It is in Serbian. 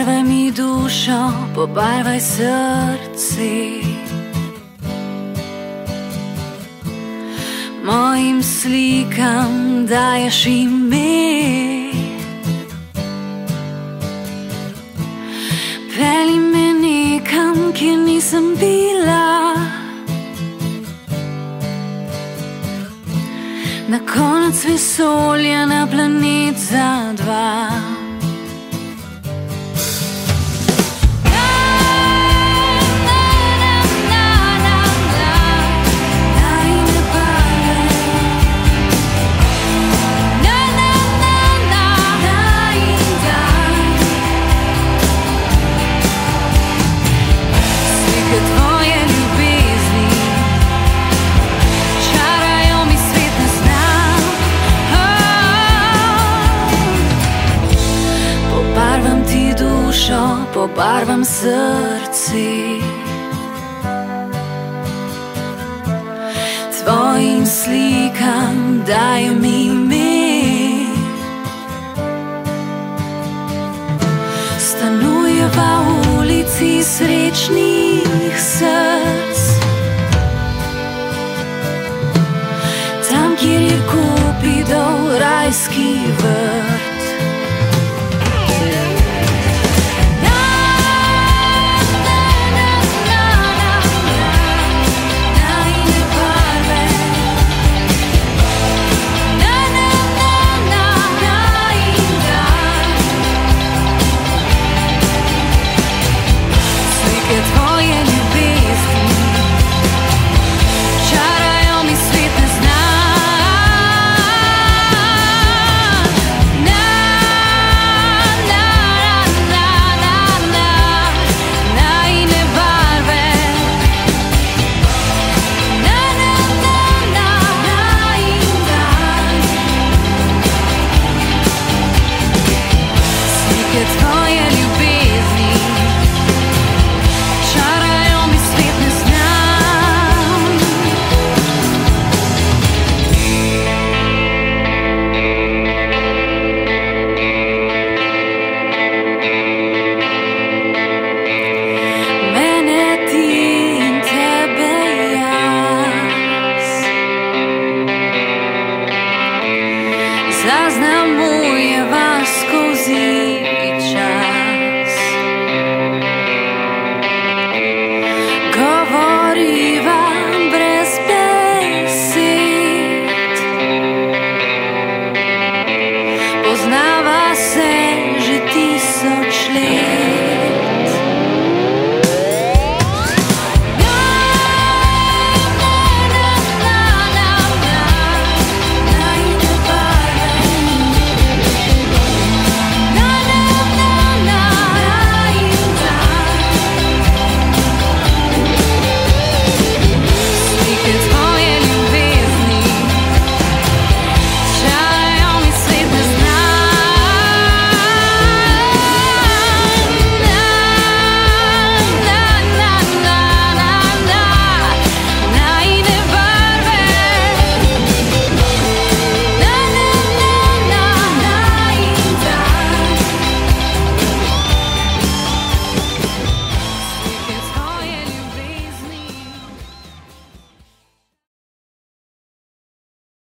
Pobarvaj mi dušo, pobarvaj srce. Mojim slikam daješ ime. Pelji me nekam, kjer nisem bila. Na konec vesolja, na planet za dva. Pobarvam srce. Tvojim slikam dajem ime. Stanujeva v ulici srečnih src, tam, kjer je Kupidov rajski vrt. Tvoje ljubezni.